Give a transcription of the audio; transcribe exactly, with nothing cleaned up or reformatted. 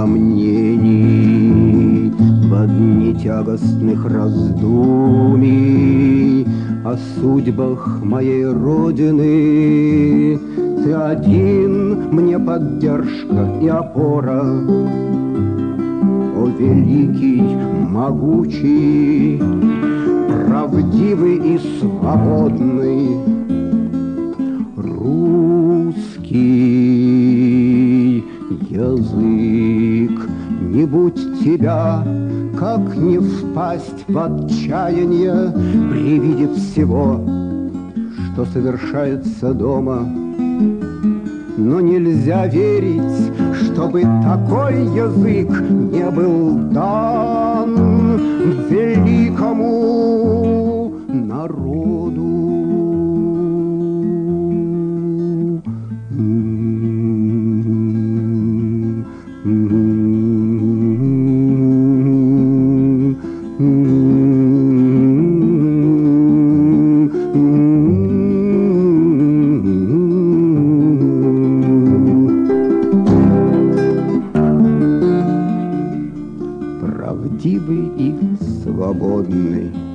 сомнений, в дни тягостных раздумий о судьбах моей Родины. Ты один мне поддержка и опора, о великий, могучий, правдивый и свободный русский язык. Не будь тебя, как не впасть в отчаяние при виде всего, что совершается дома. Но нельзя верить, чтобы такой язык не был дан великому народу. Правдивый и свободный